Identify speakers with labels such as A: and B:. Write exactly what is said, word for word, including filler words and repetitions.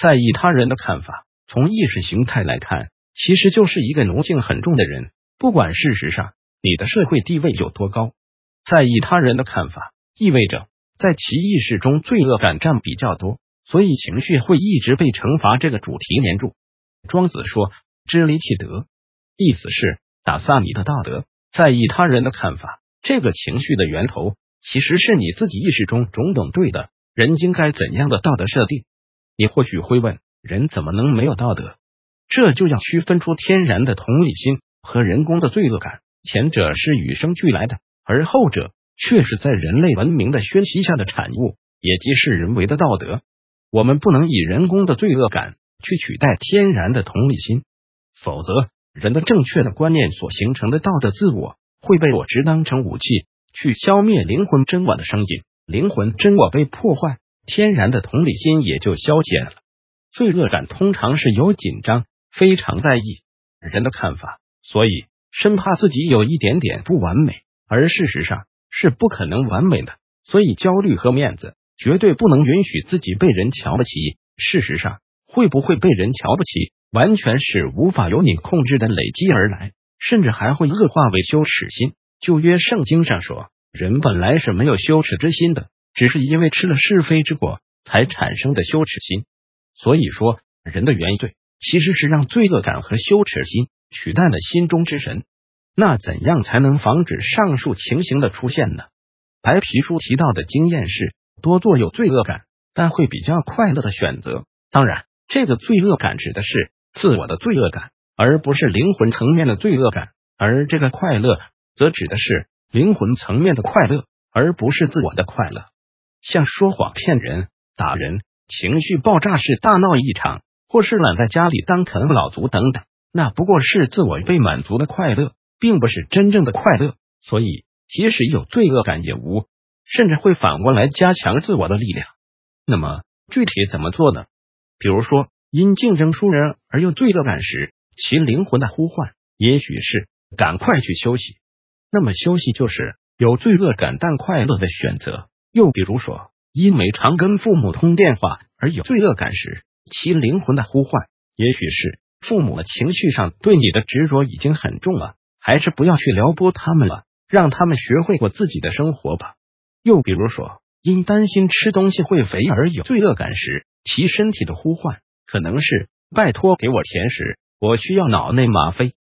A: 在意他人的看法，从意识形态来看，其实就是一个奴性很重的人，不管事实上你的社会地位有多高。在意他人的看法，意味着在其意识中罪恶感占比较多，所以情绪会一直被惩罚这个主题黏住。庄子说知离其德，意思是打散你的道德。在意他人的看法，这个情绪的源头其实是你自己意识中种种对的人应该怎样的道德设定。你或许会问，人怎么能没有道德？这就要区分出天然的同理心和人工的罪恶感，前者是与生俱来的，而后者却是在人类文明的熏习下的产物，也即是人为的道德。我们不能以人工的罪恶感去取代天然的同理心，否则人的正确的观念所形成的道德自我会被我只当成武器，去消灭灵魂真我的声音。灵魂真我被破坏，天然的同理心也就消减了。罪恶感通常是有紧张，非常在意人的看法，所以生怕自己有一点点不完美，而事实上是不可能完美的，所以焦虑和面子绝对不能允许自己被人瞧不起。事实上，会不会被人瞧不起，完全是无法由你控制的累积而来，甚至还会恶化为羞耻心。旧约圣经上说，人本来是没有羞耻之心的，只是因为吃了是非之果才产生的羞耻心。所以说，人的原罪其实是让罪恶感和羞耻心取代了心中之神。那怎样才能防止上述情形的出现呢？白皮书提到的经验是多做有罪恶感但会比较快乐的选择。当然，这个罪恶感指的是自我的罪恶感，而不是灵魂层面的罪恶感，而这个快乐则指的是灵魂层面的快乐，而不是自我的快乐。像说谎骗人、打人、情绪爆炸式大闹一场，或是懒在家里当啃老族等等，那不过是自我被满足的快乐，并不是真正的快乐。所以即使有罪恶感也无，甚至会反过来加强自我的力量。那么具体怎么做呢？比如说因竞争输人而有罪恶感时，其灵魂的呼唤也许是赶快去休息。那么休息就是有罪恶感但快乐的选择。又比如说因为常跟父母通电话而有罪恶感时，其灵魂的呼唤也许是父母的情绪上对你的执着已经很重了，还是不要去撩拨他们了，让他们学会过自己的生活吧。又比如说因担心吃东西会肥而有罪恶感时，其身体的呼唤可能是拜托给我甜食，我需要脑内吗啡。